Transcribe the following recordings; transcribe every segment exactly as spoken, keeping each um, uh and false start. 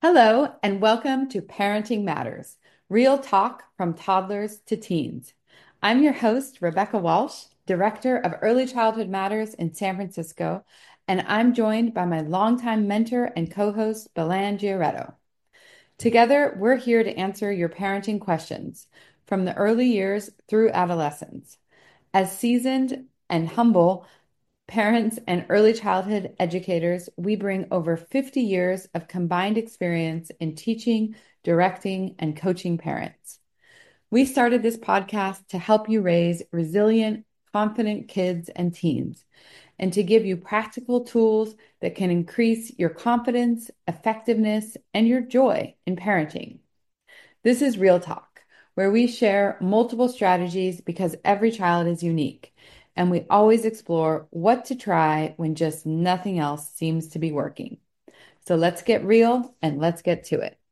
Hello, and welcome to Parenting Matters, real talk from toddlers to teens. I'm your host, Rebecca Walsh, Director of Early Childhood Matters in San Francisco, and I'm joined by my longtime mentor and co-host, Belan Gioretto. Together, we're here to answer your parenting questions from the early years through adolescence. As seasoned and humble parents and early childhood educators, we bring over fifty years of combined experience in teaching, directing, and coaching parents. We started this podcast to help you raise resilient, confident kids and teens, and to give you practical tools that can increase your confidence, effectiveness, and your joy in parenting. This is Real Talk, where we share multiple strategies because every child is unique. And we always explore what to try when just nothing else seems to be working. So let's get real and let's get to it.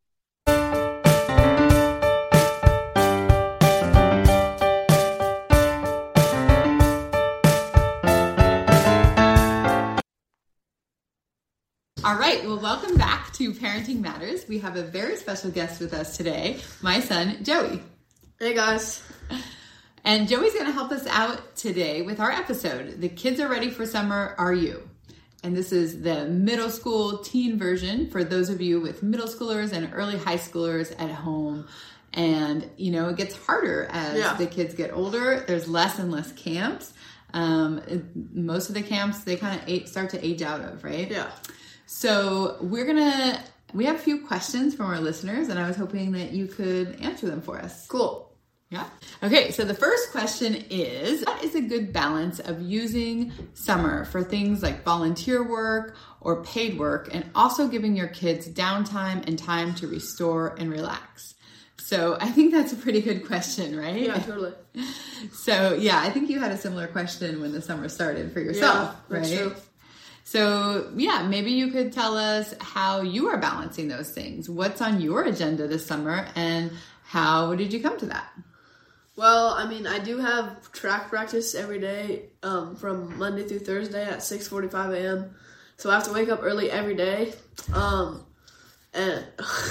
All right, well, welcome back to Parenting Matters. We have a very special guest with us today, my son, Joey. Hey, guys. And Joey's going to help us out today with our episode, The Kids Are Ready for Summer, Are You? And this is the middle school teen version for those of you with middle schoolers and early high schoolers at home. And, you know, it gets harder as yeah. the kids get older. There's less and less camps. Um, most of the camps, they kind of start to age out of, right? Yeah. So we're going to, we have a few questions from our listeners, and I was hoping that you could answer them for us. Cool. Yeah. Okay, so the first question is, what is a good balance of using summer for things like volunteer work or paid work, and also giving your kids downtime and time to restore and relax? So I think that's a pretty good question, right? Yeah, totally. So yeah, I think you had a similar question when the summer started for yourself, yeah, that's right? True. So yeah, maybe you could tell us how you are balancing those things. What's on your agenda this summer, and how did you come to that? Well, I mean, I do have track practice every day um, from Monday through Thursday at six forty-five a.m. So I have to wake up early every day. Um, and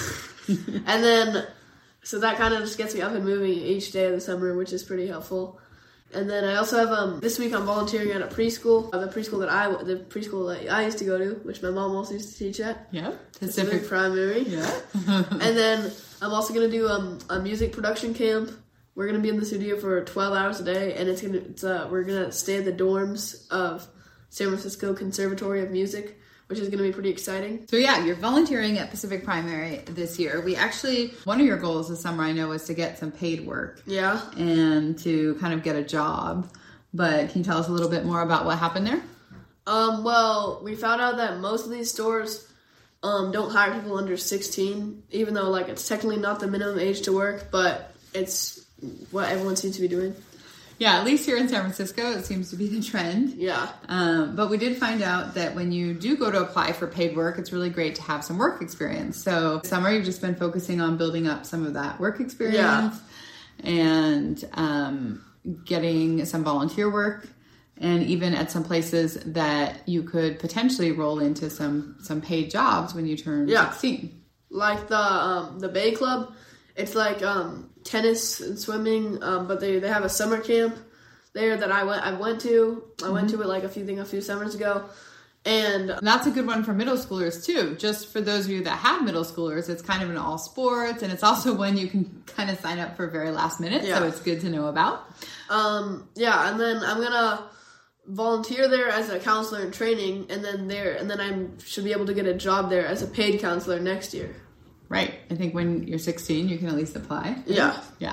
and then, so that kind of just gets me up and moving each day of the summer, which is pretty helpful. And then I also have, um, this week I'm volunteering at a preschool, uh, the preschool that I, the preschool that I used to go to, which my mom also used to teach at. Yeah. Pacific Primary. Yeah. And then I'm also going to do um, a music production camp. We're gonna be in the studio for twelve hours a day, and it's gonna it's uh we're gonna stay at the dorms of San Francisco Conservatory of Music, which is gonna be pretty exciting. So yeah, you're volunteering at Pacific Primary this year. We actually, one of your goals this summer, I know, was to get some paid work. Yeah. And to kind of get a job. But can you tell us a little bit more about what happened there? Um. Well, we found out that most of these stores um don't hire people under sixteen, even though like it's technically not the minimum age to work, but it's what everyone seems to be doing. Yeah, at least here in San Francisco, it seems to be the trend. Yeah. Um, but we did find out that when you do go to apply for paid work, it's really great to have some work experience. So summer, you've just been focusing on building up some of that work experience yeah. and um, getting some volunteer work, and even at some places that you could potentially roll into some, some paid jobs when you turn yeah. sixteen. Like the um, the Bay Club, it's like um, tennis and swimming, um, but they, they have a summer camp there that I went I went to. I mm-hmm. went to it like a few thing a few summers ago, and And that's a good one for middle schoolers too. Just for those of you that have middle schoolers, it's kind of an all sports, and it's also one you can kind of sign up for very last minute. Yeah. So it's good to know about. Um, yeah, and then I'm gonna volunteer there as a counselor in training, and then there and then I should be able to get a job there as a paid counselor next year. Right. I think when you're sixteen, you can at least apply. Yeah. Yeah.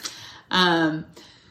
Um,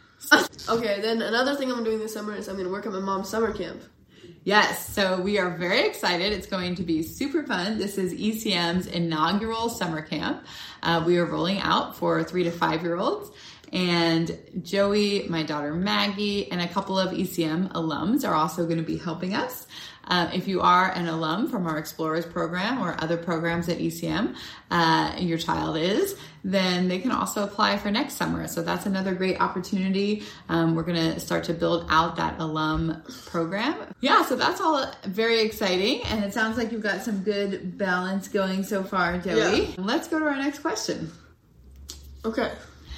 okay, then another thing I'm doing this summer is I'm going to work at my mom's summer camp. Yes. So we are very excited. It's going to be super fun. This is E C M's inaugural summer camp. Uh, we are rolling out for three to five year olds. And Joey, my daughter Maggie, and a couple of E C M alums are also going to be helping us. Uh, if you are an alum from our Explorers program or other programs at E C M, uh, and your child is, then they can also apply for next summer. So that's another great opportunity. Um, we're going to start to build out that alum program. Yeah, so that's all very exciting. And it sounds like you've got some good balance going so far, Joey. Yeah. Let's go to our next question. Okay.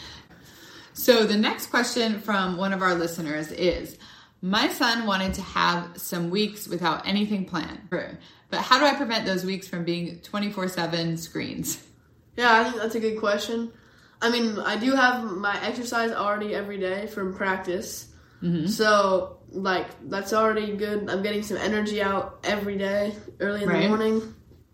So the next question from one of our listeners is, my son wanted to have some weeks without anything planned, but how do I prevent those weeks from being twenty-four seven screens? Yeah, I think that's a good question. I mean, I do have my exercise already every day from practice. Mm-hmm. So, like, that's already good. I'm getting some energy out every day, early in right. the morning.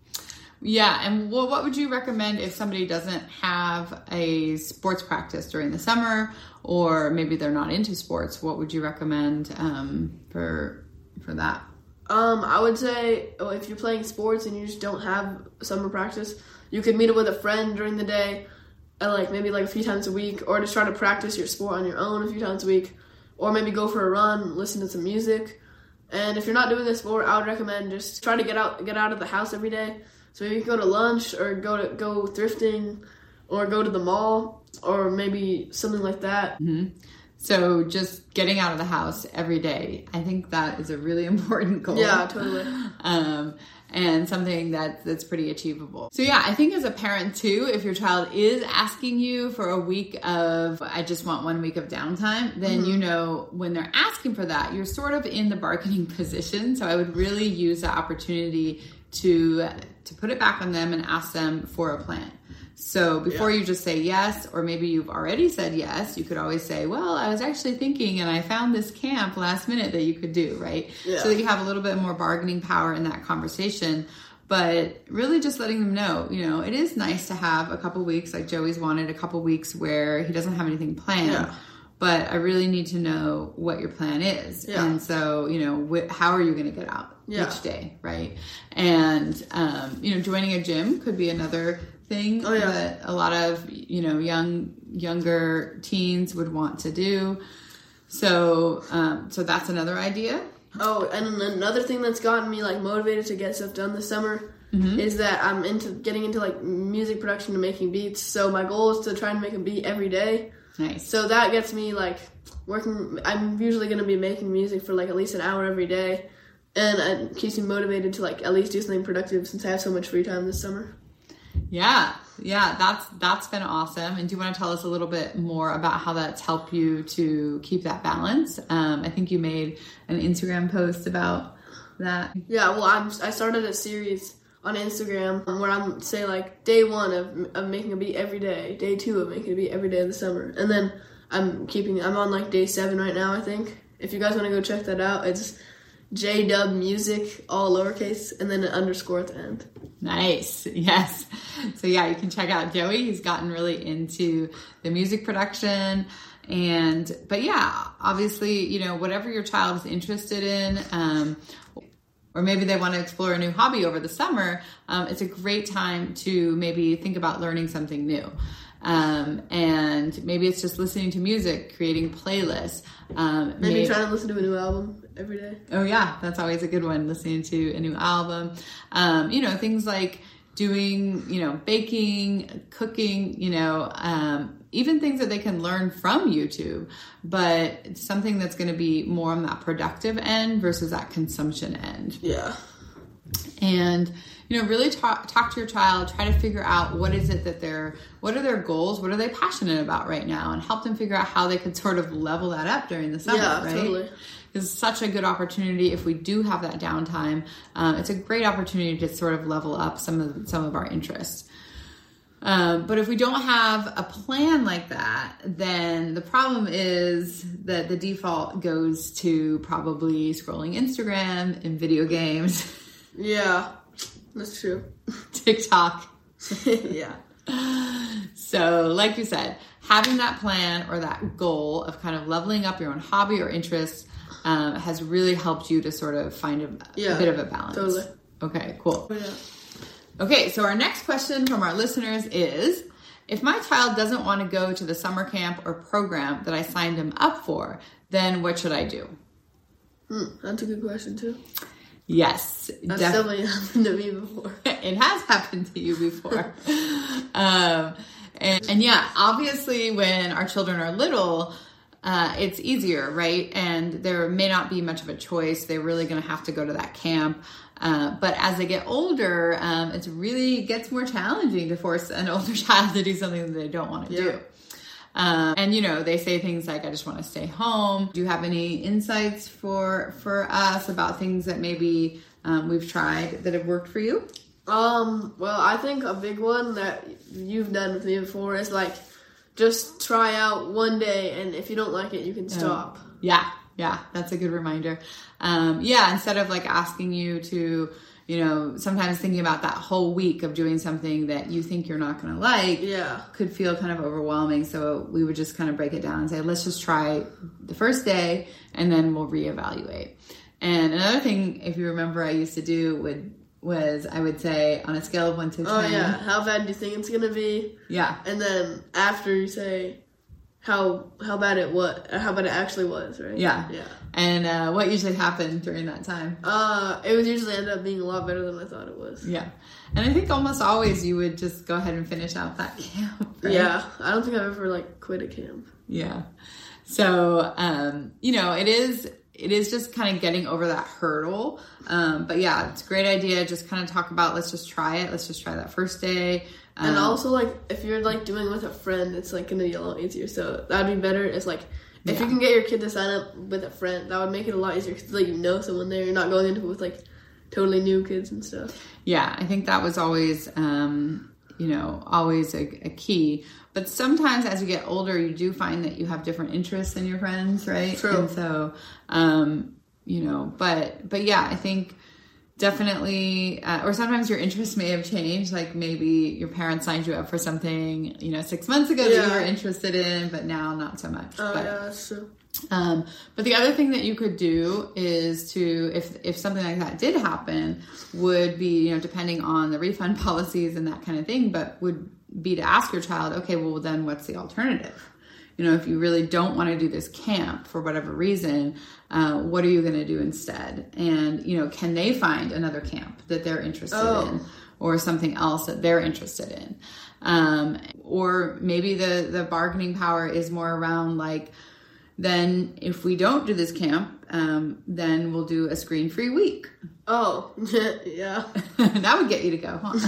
Yeah, and well, what would you recommend if somebody doesn't have a sports practice during the summer, or maybe they're not into sports? What would you recommend um, for for that? Um, I would say oh, if you're playing sports and you just don't have summer practice, you could meet up with a friend during the day, uh, like maybe like a few times a week, or just try to practice your sport on your own a few times a week, or maybe go for a run, listen to some music. And if you're not doing a sport, I would recommend just try to get out get out of the house every day. So maybe you can go to lunch or go to go thrifting or go to the mall or maybe something like that. Mm-hmm. So just getting out of the house every day, I think that is a really important goal. Yeah, totally. um, and something that that's pretty achievable. So yeah, I think as a parent too, if your child is asking you for a week of, I just want one week of downtime, then mm-hmm. you know when they're asking for that, you're sort of in the bargaining position. So I would really use the opportunity to to put it back on them and ask them for a plan. So before yeah. you just say yes, or maybe you've already said yes, you could always say, well, I was actually thinking and I found this camp last minute that you could do, right? Yeah. So that you have a little bit more bargaining power in that conversation. But really just letting them know, you know, it is nice to have a couple weeks, like Joey's wanted a couple weeks where he doesn't have anything planned. Yeah. But I really need to know what your plan is. Yeah. And so, you know, wh- how are you going to get out yeah. each day, right? And, um, you know, joining a gym could be another thing oh, yeah. that a lot of, you know, young, younger teens would want to do. So, um, so that's another idea. Oh, and another thing that's gotten me, like, motivated to get stuff done this summer mm-hmm. is that I'm into getting into, like, music production and making beats. So my goal is to try and make a beat every day. Nice. So that gets me, like, working. I'm usually going to be making music for, like, at least an hour every day. And it keeps me motivated to, like, at least do something productive since I have so much free time this summer. Yeah. Yeah. That's, that's been awesome. And do you want to tell us a little bit more about how that's helped you to keep that balance? Um, I think you made an Instagram post about that. Yeah. Well, I'm, I started a series on Instagram where I'm say like day one of, of making a beat every day, day two of making a beat every day of the summer, and then I'm keeping I'm on like day seven right now, I think. If you guys want to go check that out, it's J Dub Music, all lowercase, and then an underscore at the end. Nice. Yes. So yeah, you can check out Joey. He's gotten really into the music production. And but yeah, obviously, you know, whatever your child is interested in, um, or maybe they want to explore a new hobby over the summer, um, it's a great time to maybe think about learning something new. Um, and maybe it's just listening to music, creating playlists. Um, maybe, maybe trying to listen to a new album every day. Oh yeah, that's always a good one, listening to a new album. Um, you know, things like doing, you know, baking, cooking, you know, um, even things that they can learn from YouTube, but it's something that's going to be more on that productive end versus that consumption end. Yeah. And, you know, really talk, talk to your child, try to figure out what is it that they're, what are their goals? What are they passionate about right now? And help them figure out how they could sort of level that up during the summer, yeah, right? Totally. It's such a good opportunity if we do have that downtime. Um, it's a great opportunity to sort of level up some of some of our interests. Um, but if we don't have a plan like that, then the problem is that the default goes to probably scrolling Instagram and video games. Yeah, that's true. TikTok. Yeah. So like you said, having that plan or that goal of kind of leveling up your own hobby or interest um, has really helped you to sort of find a, yeah, a bit of a balance. Totally. Okay, cool. Yeah. Okay, so our next question from our listeners is, if my child doesn't want to go to the summer camp or program that I signed him up for, then what should I do? Hmm, that's a good question too. Yes. That's def- definitely happened to me before. It has happened to you before. um, and, and yeah, obviously when our children are little, uh, it's easier, right? And there may not be much of a choice. They're really going to have to go to that camp. Uh, but as they get older, um, it's really gets more challenging to force an older child to do something that they don't want to Yeah. do. Um, and you know, they say things like, I just want to stay home. Do you have any insights for, for us about things that maybe, um, we've tried that have worked for you? Um, well, I think a big one that you've done with me before is like, just try out one day, and if you don't like it, you can stop. Um, yeah, yeah, that's a good reminder. Um, yeah, instead of like asking you to, you know, sometimes thinking about that whole week of doing something that you think you're not going to like, Yeah. could feel kind of overwhelming. So we would just kind of break it down and say, let's just try the first day, and then we'll reevaluate. And another thing, if you remember, I used to do would was I would say on a scale of one to ten. Oh yeah, how bad do you think it's gonna be? Yeah. And then after you say how how bad it was, how bad it actually was, right? Yeah. Yeah. And uh, what usually happened during that time? Uh, it would usually end up being a lot better than I thought it was. Yeah. And I think almost always you would just go ahead and finish out that camp. Right? Yeah. I don't think I've ever like quit a camp. Yeah. So, um, you know, it is, it is just kind of getting over that hurdle. Um, but yeah, it's a great idea. Just kind of talk about, let's just try it. Let's just try that first day. Um, And also, like, if you're like doing it with a friend, it's like gonna be a lot easier. So that'd be better. It's like if Yeah. you can get your kid to sign up with a friend, that would make it a lot easier because like you know someone there. You're not going into it with like totally new kids and stuff. Yeah, I think that was always, um, you know, always a, a key. But sometimes as you get older, you do find that you have different interests than your friends, right? True. And so, um, you know, but but yeah, I think definitely, uh, or sometimes your interests may have changed. Like maybe your parents signed you up for something, you know, six months ago that Yeah. you were interested in, but now not so much. Oh but, yeah, that's true. Um, but the other thing that you could do is to, if if something like that did happen, would be, you know, depending on the refund policies and that kind of thing, but would be to ask your child, okay, well then what's the alternative? You know, if you really don't want to do this camp for whatever reason, uh, what are you going to do instead? And, you know, can they find another camp that they're interested Oh. in or something else that they're interested in? Um, or maybe the, the bargaining power is more around like, then if we don't do this camp, um, then we'll do a screen-free week. Oh yeah, That would get you to go, huh?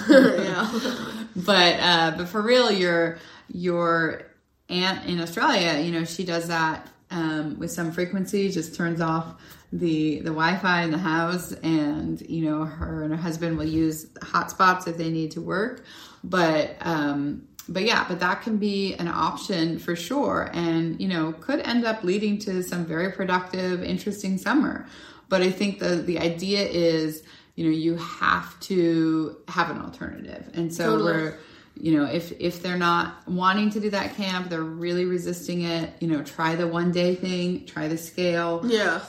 yeah. But uh, but for real, your your aunt in Australia, you know, she does that um, with some frequency. Just turns off the the Wi-Fi in the house, and you know, her and her husband will use hotspots if they need to work. But um, but yeah, but that can be an option for sure, and you know, could end up leading to some very productive, interesting summer. But I think the the idea is, you know, you have to have an alternative. And so Totally. we're, you know, if if they're not wanting to do that camp, they're really resisting it, you know, try the one day thing, try the scale. Yeah.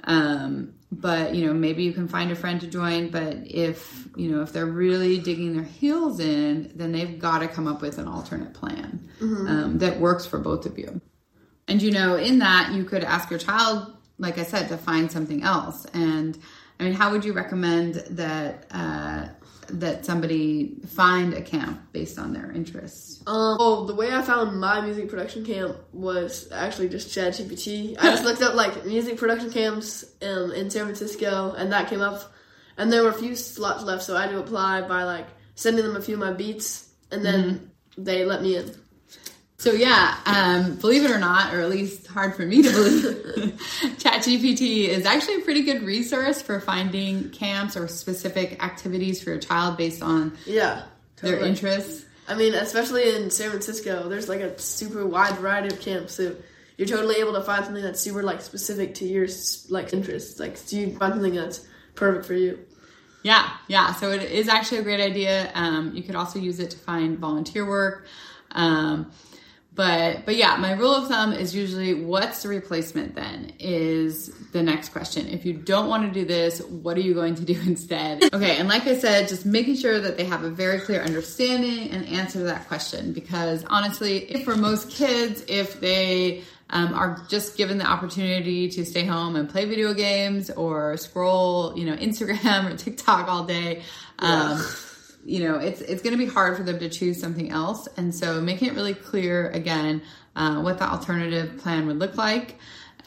Um, but, you know, maybe you can find a friend to join. But if, you know, if they're really digging their heels in, then they've got to come up with an alternate plan Mm-hmm. um, that works for both of you. And, you know, in that you could ask your child, like I said, to find something else. And I mean, how would you recommend that uh, that somebody find a camp based on their interests? Um, oh, the way I found my music production camp was actually just ChatGPT. I just looked up like music production camps um, in San Francisco, and that came up. And there were a few slots left, so I had to apply by like sending them a few of my beats, and then Mm-hmm. they let me in. So yeah, um, believe it or not, or at least hard for me to believe, ChatGPT is actually a pretty good resource for finding camps or specific activities for your child based on Yeah, their totally. interests. I mean, especially in San Francisco, there's like a super wide variety of camps, so you're totally able to find something that's super like specific to your like interests. Like, so you find something that's perfect for you. Yeah, yeah. So it is actually a great idea. Um, you could also use it to find volunteer work. Um, But but yeah, my rule of thumb is usually what's the replacement then is the next question. If you don't want to do this, what are you going to do instead? Okay, and like I said, just making sure that they have a very clear understanding and answer to that question. Because honestly, if for most kids, if they um, are just given the opportunity to stay home and play video games or scroll, you know, Instagram or TikTok all day, um, yeah. you know, it's it's going to be hard for them to choose something else. And so making it really clear, again, uh, what the alternative plan would look like.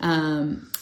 Um,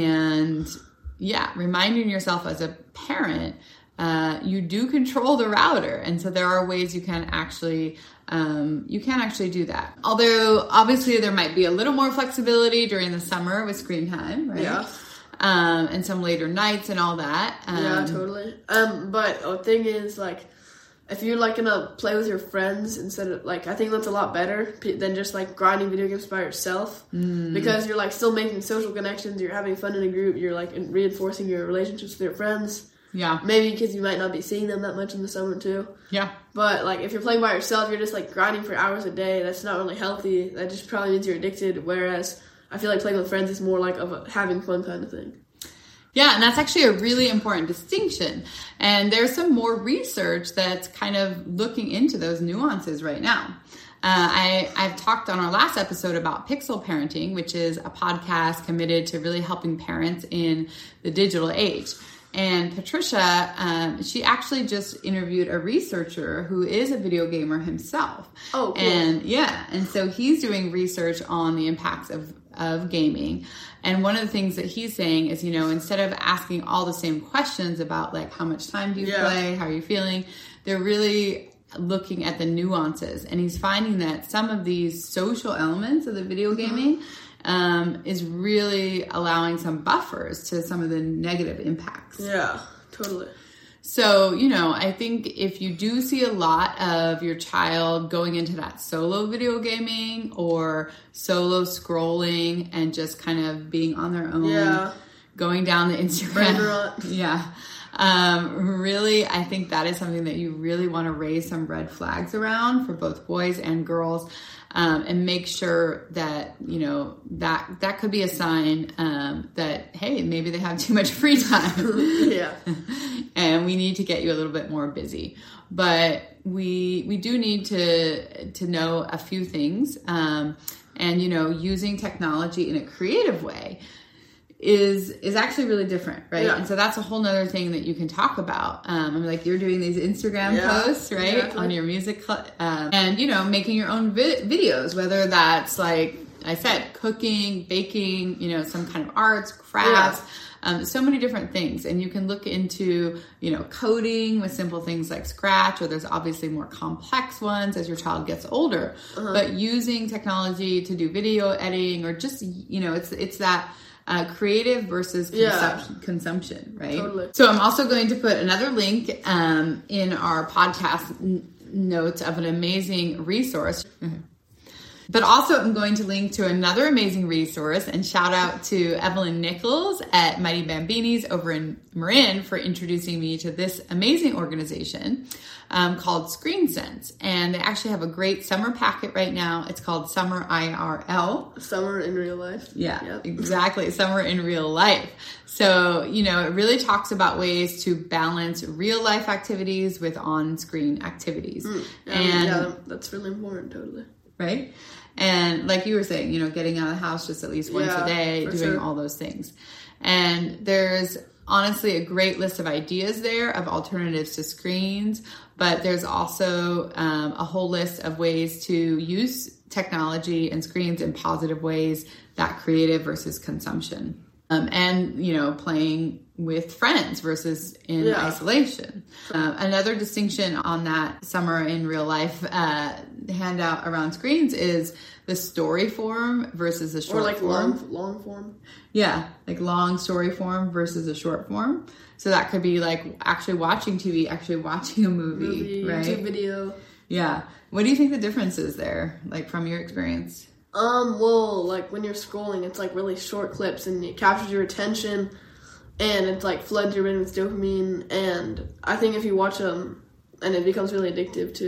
and yeah, reminding yourself as a parent, uh, you do control the router. And so there are ways you can actually, um, you can actually do that. Although obviously there might be a little more flexibility during the summer with screen time, right? Yeah. Um, and some later nights and all that. Um, yeah, totally. Um, but the thing is, like, if you're like gonna play with your friends instead of like, I think that's a lot better than just like grinding video games by yourself, mm. because you're like still making social connections. You're having fun in a group. You're like reinforcing your relationships with your friends. Yeah. Maybe because you might not be seeing them that much in the summer too. Yeah. But like if you're playing by yourself, you're just like grinding for hours a day. That's not really healthy. That just probably means you're addicted. Whereas I feel like playing with friends is more like of a having fun kind of thing. Yeah, and that's actually a really important distinction. And there's some more research that's kind of looking into those nuances right now. Uh, I, I've talked on our last episode about Pixel Parenting, which is a podcast committed to really helping parents in the digital age. And Patricia, um, she actually just interviewed a researcher who is a video gamer himself. Oh, cool. And yeah, and so he's doing research on the impacts of of gaming. And one of the things that he's saying is, you know, instead of asking all the same questions about like how much time do you yeah. play, how are you feeling, they're really looking at the nuances. And he's finding that some of these social elements of the video gaming um, is really allowing some buffers to some of the negative impacts. Yeah, totally. So, you know, I think if you do see a lot of your child going into that solo video gaming or solo scrolling and just kind of being on their own, yeah. going down the Instagram, yeah, um, really, I think that is something that you really want to raise some red flags around for both boys and girls. Um, and make sure that, you know, that that could be a sign um, that, hey, maybe they have too much free time. yeah. And we need to get you a little bit more busy. But we we do need to to know a few things. Um, and, you know, using technology in a creative way is is actually really different, right? Yeah. And so that's a whole nother thing that you can talk about. Um, I'm like, you're doing these Instagram yeah, posts, right? Exactly. On your music, cl- um, and, you know, making your own vi- videos, whether that's like I said, cooking, baking, you know, some kind of arts, crafts, yeah. um, so many different things. And you can look into, you know, coding with simple things like Scratch, or there's obviously more complex ones as your child gets older, uh-huh. but using technology to do video editing, or just, you know, it's, it's that Uh, creative versus consumption, yeah. consumption, right? Totally. So I'm also going to put another link um, in our podcast n- notes of an amazing resource. Mm-hmm. But also I'm going to link to another amazing resource, and shout out to Evelyn Nichols at Mighty Bambinis over in Marin for introducing me to this amazing organization um, called Screen Sense. And they actually have a great summer packet right now. It's called Summer I R L. Summer in real life. Yeah, yep. exactly. Summer in real life. So, you know, it really talks about ways to balance real life activities with on-screen activities. Mm, yeah, and yeah, that's really important, totally. Right? And like you were saying, you know, getting out of the house just at least once yeah, a day, doing sure. all those things. And there's honestly a great list of ideas there of alternatives to screens, but there's also um, a whole list of ways to use technology and screens in positive ways, that creative versus consumption. Um, and, you know, playing with friends versus in yeah. isolation. Uh, another distinction on that summer in real life uh, handout around screens is the story form versus the short or like form. long, long form. Yeah, like long story form versus a short form. So that could be like actually watching T V, actually watching a movie, movie right? YouTube video. Yeah. What do you think the difference is there, like from your experience? Um, well, like when you're scrolling, it's like really short clips and it captures your attention and it's like floods your brain with dopamine. And I think if you watch them, and it becomes really addictive too.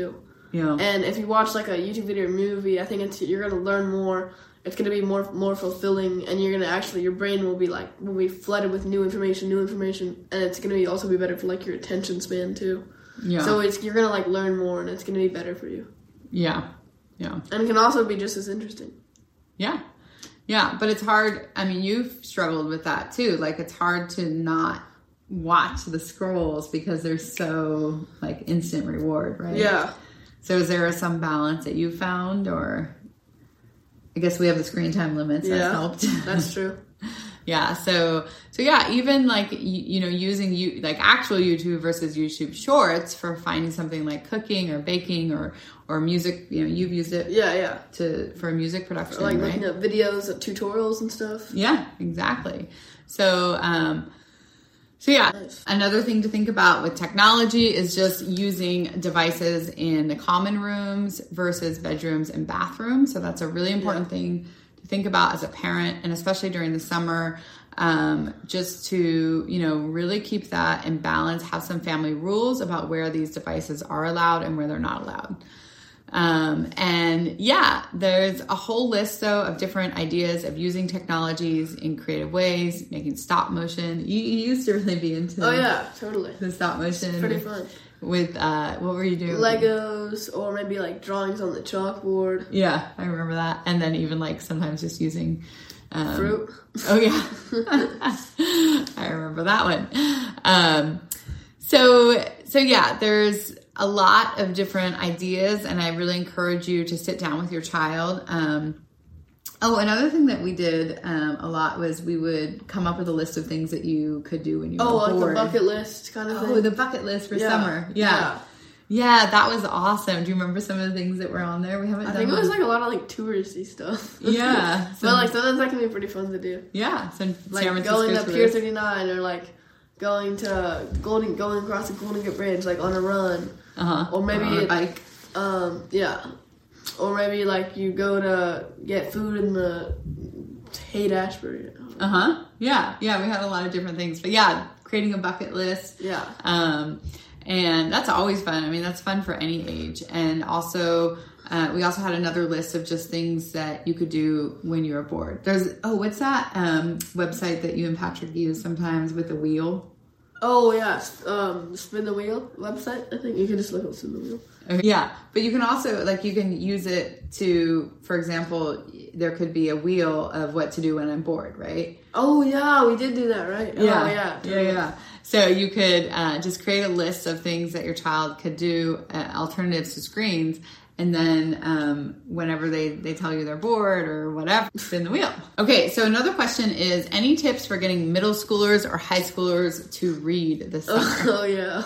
Yeah. And if you watch like a YouTube video or movie, I think it's you're gonna learn more. It's gonna be more more fulfilling, and you're gonna actually your brain will be like will be flooded with new information, new information, and it's gonna be also be better for like your attention span too. Yeah. So it's you're gonna like learn more, and it's gonna be better for you. Yeah. Yeah. And it can also be just as interesting. Yeah. Yeah, but it's hard. I mean, you've struggled with that too. Like, it's hard to not watch the scrolls because they're so like instant reward, right? Yeah. So is there some balance that you found, or I guess we have the screen time limits Yeah, that's helped. That's true. Yeah. So, so yeah, even like, you, you know, using you like actual YouTube versus YouTube Shorts for finding something like cooking or baking or, or music, you know, you've used it Yeah, yeah. to, for music production, Or like right? looking at videos, of tutorials and stuff. Yeah, exactly. So, um, so yeah, Nice. Another thing to think about with technology is just using devices in the common rooms versus bedrooms and bathrooms. So that's a really important Yeah. thing to think about as a parent, and especially during the summer, um, just to, you know, really keep that in balance, have some family rules about where these devices are allowed and where they're not allowed. Um, and yeah, there's a whole list though of different ideas of using technologies in creative ways, making stop motion. You, you used to really be into Oh yeah, totally. the stop motion. Pretty with, fun. with uh, what were you doing? Legos or maybe like drawings on the chalkboard. Yeah, I remember that. And then even like sometimes just using um, Fruit. Oh yeah, I remember that one. Um, so so yeah, there's a lot of different ideas, and I really encourage you to sit down with your child. Um, oh, another thing that we did um, a lot was we would come up with a list of things that you could do when you Oh, were like bored. the bucket list kind of Oh, thing. the bucket list for Yeah. summer. Yeah. yeah. that was awesome. Do you remember some of the things that were on there? We haven't I done think it one. was like a lot of like touristy stuff. Yeah. But like sometimes that can be pretty fun to do. Yeah, some Like San going to Francisco's Pier list. thirty-nine or like going to Golden going across the Golden Gate Bridge like on a run. Uh-huh. Or maybe on a it- bike. Um, yeah. Or maybe like you go to get food in the Haight Ashbury. Uh-huh. Yeah. Yeah, we had a lot of different things. But yeah, creating a bucket list. Yeah. Um, and that's always fun. I mean, that's fun for any age. And also, uh, we also had another list of just things that you could do when you were bored. There's, oh, what's that um, website that you and Patrick use sometimes with the wheel? Oh yeah, um, Spin the Wheel website. I think you can just look up Spin the Wheel. Okay. Yeah, but you can also, like, you can use it to, for example, there could be a wheel of what to do when I'm bored, right? Oh yeah, we did do that, right? Yeah, Oh, yeah. yeah, yeah. So you could uh, just create a list of things that your child could do, uh, alternatives to screens, and then um, whenever they, they tell you they're bored or whatever, spin the wheel. Okay, so another question is, any tips for getting middle schoolers or high schoolers to read this summer? Oh yeah.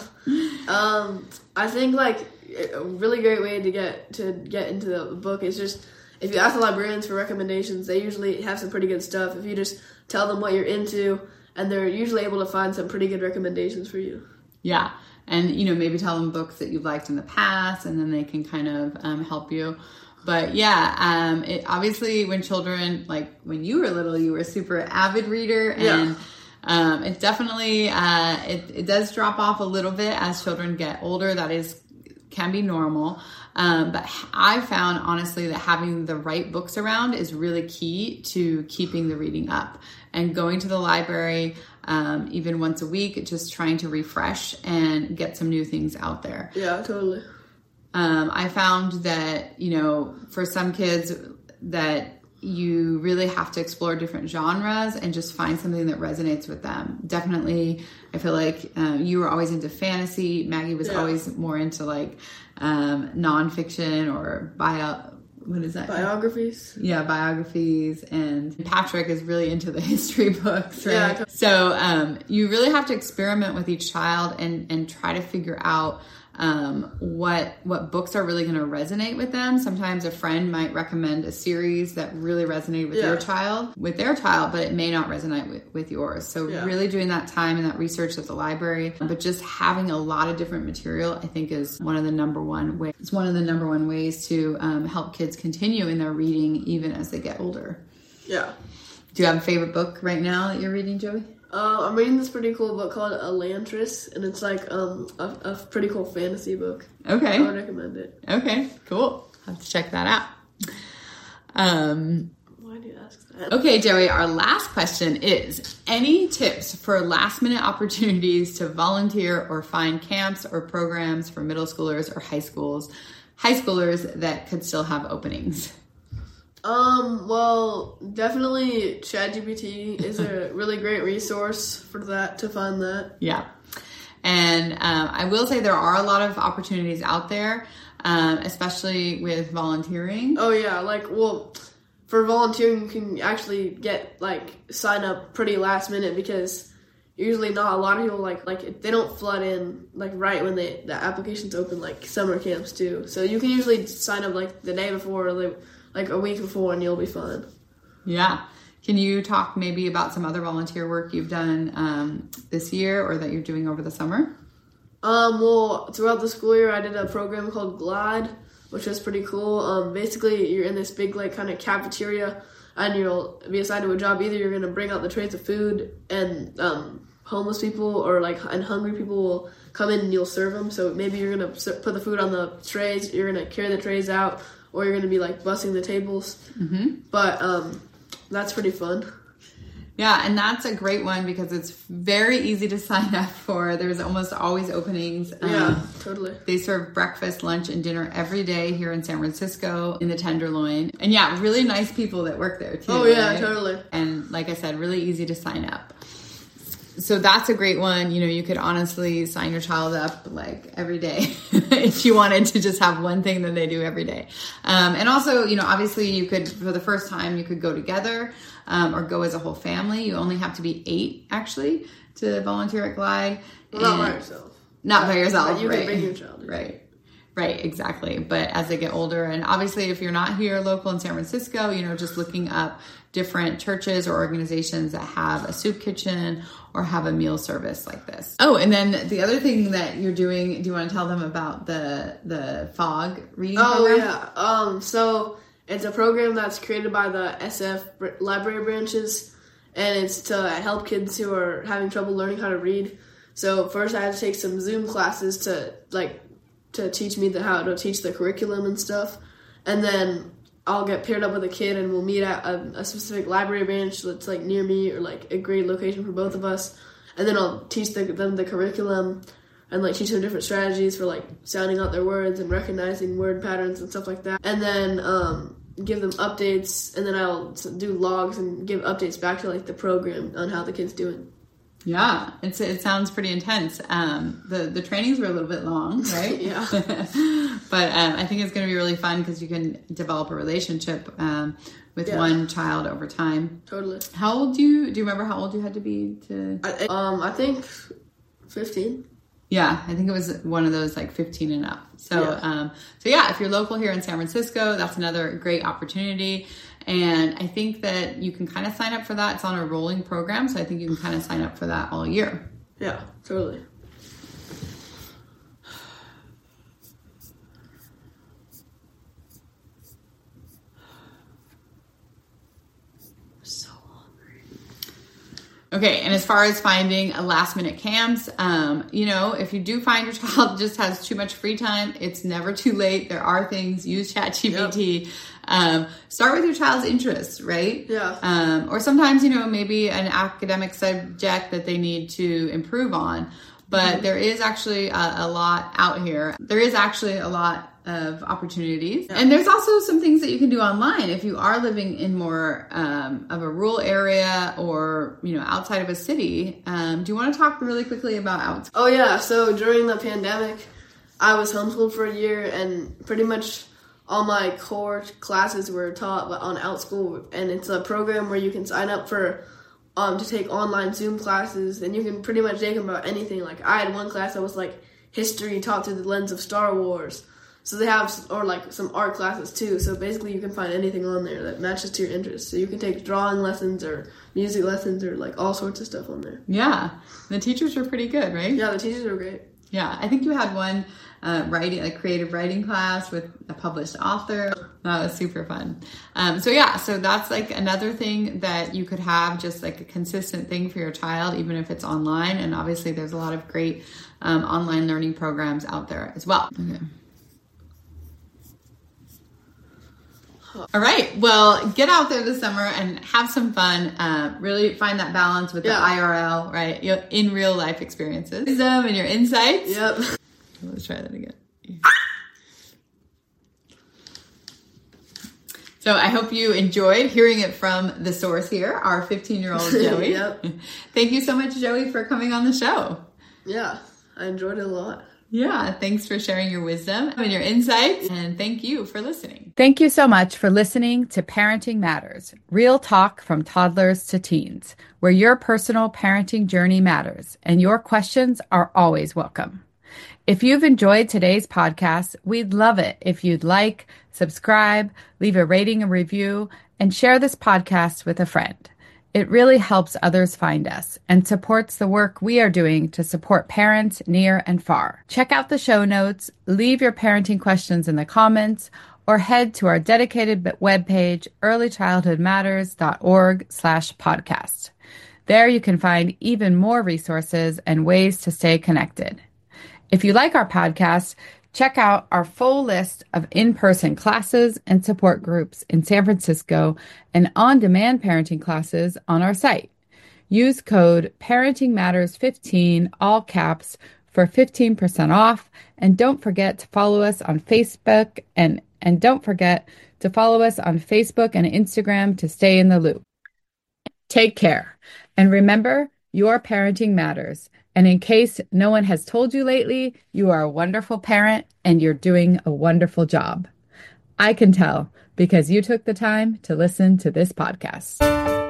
Um, I think like a really great way to get to get into the book is just if you ask the librarians for recommendations, they usually have some pretty good stuff. If you just tell them what you're into, and they're usually able to find some pretty good recommendations for you. Yeah. And, you know, maybe tell them books that you've liked in the past, and then they can kind of um, help you. But yeah, um, it obviously when children, like when you were little, you were a super avid reader, and Yeah. um, it definitely, uh, it, it does drop off a little bit as children get older. That is, can be normal. Um, but I found honestly that having the right books around is really key to keeping the reading up, and going to the library, um, even once a week, just trying to refresh and get some new things out there. Yeah, totally. Um, I found that, you know, for some kids that you really have to explore different genres and just find something that resonates with them. Definitely, I feel like um, you were always into fantasy. Maggie was Yeah. always more into like um, nonfiction or bio. What is that? Biographies. Yeah, biographies. And Patrick is really into the history books, right? Yeah, I totally- So um, you really have to experiment with each child and, and try to figure out um, what what books are really going to resonate with them. Sometimes a friend might recommend a series that really resonated with Yeah. your child, with their child, but it may not resonate with, with yours. So Yeah. really doing that time and that research at the library, but just having a lot of different material, I think is one of the number one ways. It's one of the number one ways to um, help kids continue in their reading even as they get older. Yeah. Do you have a favorite book right now that you're reading, Joey? Uh, I'm reading this pretty cool book called Elantris, and it's like um a, a pretty cool fantasy book. Okay. I would recommend it. Okay, cool. I'll have to check that out. Um, Why do you ask that? okay, Joey, our last question is, any tips for last-minute opportunities to volunteer or find camps or programs for middle schoolers or high schools, high schoolers that could still have openings? Um, well, definitely ChatGPT is a really great resource for that, to find that. Yeah. And um, I will say there are a lot of opportunities out there, um, especially with volunteering. Oh yeah, like, well, for volunteering you can actually get, like, sign up pretty last minute, because usually not a lot of people, like, like they don't flood in, like, right when they, the applications open, like summer camps do. So you can usually sign up, like, the day before, or the, like a week before, and you'll be fine. Yeah. Can you talk maybe about some other volunteer work you've done um, this year or that you're doing over the summer? Um, well, throughout the school year, I did a program called Glide, which was pretty cool. Um, basically, you're in this big, like, kind of cafeteria, and you'll be assigned to a job. Either you're going to bring out the trays of food, and um, homeless people or, like, and hungry people will come in and you'll serve them. So maybe you're going to put the food on the trays, you're going to carry the trays out, or you're going to be, like, bussing the tables. Mm-hmm. But um, that's pretty fun. Yeah, and that's a great one because it's very easy to sign up for. There's almost always openings. Yeah, um, totally. They serve breakfast, lunch, and dinner every day here in San Francisco in the Tenderloin. And yeah, really nice people that work there too. Oh, yeah, right? totally. And like I said, really easy to sign up. So that's a great one. You know, you could honestly sign your child up like every day if you wanted to just have one thing that they do every day. Um, and also, you know, obviously you could, for the first time, you could go together um, or go as a whole family. You only have to be eight, actually, to volunteer at Glide. Well, not by yourself. Not by yourself, but you right. can bring your child. Right. Right, exactly. But as they get older, and obviously if you're not here local in San Francisco, you know, just looking up different churches or organizations that have a soup kitchen or have a meal service like this. Oh, and then the other thing that you're doing, do you want to tell them about the the FOG reading oh, program? yeah. Um, so it's a program that's created by the S F library branches, and it's to help kids who are having trouble learning how to read. So first I had to take some Zoom classes to, like, to teach me the, how to teach the curriculum and stuff. And then I'll get paired up with a kid and we'll meet at a, a specific library branch that's, like, near me, or, like, a great location for both of us. And then I'll teach the, them the curriculum and, like, teach them different strategies for, like, sounding out their words and recognizing word patterns and stuff like that. And then um, give them updates, and then I'll do logs and give updates back to, like, the program on how the kid's doing. Yeah, it's it sounds pretty intense. Um, the the trainings were a little bit long, right? Yeah. But um, I think it's going to be really fun because you can develop a relationship um, with yeah. one child over time. Totally. How old do you do you remember how old you had to be to? I, um, I think fifteen. Yeah, I think it was one of those like fifteen and up. So, yeah. um, so yeah, if you're local here in San Francisco, that's another great opportunity. And I think that you can kind of sign up for that. It's on a rolling program, so I think you can kind of sign up for that all year. Yeah, totally. So hungry. Okay, and as far as finding a last minute camps, um, you know, if you do find your child just has too much free time, it's never too late. There are things, use ChatGPT. Yep. Um, start with your child's interests, right? Yeah. Um, or sometimes, you know, maybe an academic subject that they need to improve on. But mm-hmm. there is actually a, a lot out here. There is actually a lot of opportunities. Yeah. And there's also some things that you can do online if you are living in more um, of a rural area or, you know, outside of a city. Um, do you want to talk really quickly about outside? Oh, yeah. So during the pandemic, I was homeschooled for a year, and pretty much all my core classes were taught on OutSchool, and it's a program where you can sign up for um to take online Zoom classes, and you can pretty much take them about anything. Like, I had one class that was like history taught through the lens of Star Wars. So they have, or like some art classes too. So basically you can find anything on there that matches to your interests. So you can take drawing lessons or music lessons or like all sorts of stuff on there. Yeah. The teachers are pretty good, right? Yeah, the teachers are great. Yeah, I think you had one uh, writing, a creative writing class with a published author. That was super fun. Um, so yeah, so that's like another thing that you could have, just like a consistent thing for your child, even if it's online. And obviously there's a lot of great um, online learning programs out there as well. Okay. All right. Well, get out there this summer and have some fun. Uh, really find that balance with yeah. the I R L, right? You know, in real life experiences, wisdom and your insights. Yep. Let's try that again. So I hope you enjoyed hearing it from the source here, our fifteen-year-old Joey. Yep. Thank you so much, Joey, for coming on the show. Yeah, I enjoyed it a lot. Yeah, thanks for sharing your wisdom and your insights, and thank you for listening. Thank you so much for listening to Parenting Matters, real talk from toddlers to teens, where your personal parenting journey matters and your questions are always welcome. If you've enjoyed today's podcast, we'd love it if you'd like, subscribe, leave a rating and review, and share this podcast with a friend. It really helps others find us and supports the work we are doing to support parents near and far. Check out the show notes, leave your parenting questions in the comments, or head to our dedicated webpage, earlychildhoodmatters.org slash podcast. There you can find even more resources and ways to stay connected. If you like our podcast, check out our full list of in-person classes and support groups in San Francisco and on-demand parenting classes on our site. Use code Parenting Matters fifteen, all caps, for fifteen percent off. And don't forget to follow us on Facebook and, and don't forget to follow us on Facebook and Instagram to stay in the loop. Take care. And remember, your parenting matters. And in case no one has told you lately, you are a wonderful parent and you're doing a wonderful job. I can tell because you took the time to listen to this podcast.